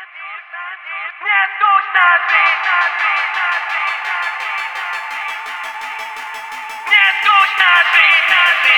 Мне скучно жить. Мне скучно жить.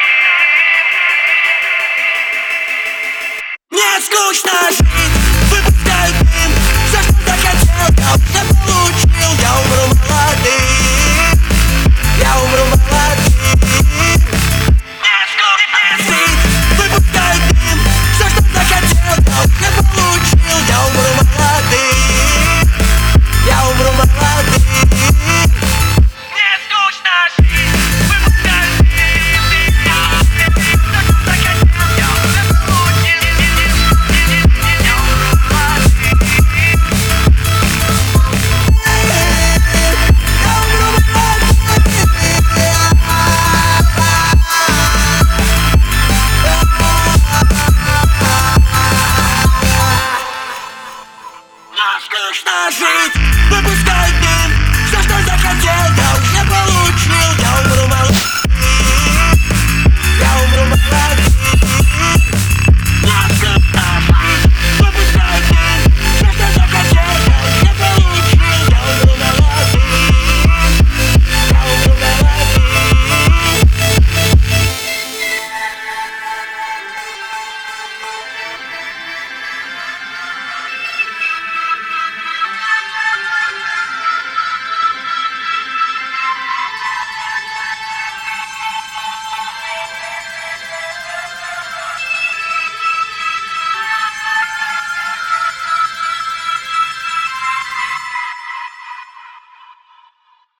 Мне скучно жить, выпускай дым. Все, что захотел, я уже получил. Я умру молодым, я умру молодым. Мне скучно Жить, выпускай дым. Все, что захотел, я уже получил. Я умру молодым, я умру молодым. Мне скучно жить. Выпускай дым. Все, что захотел, я уже получил. Я умру молодым. Мне скучно жить.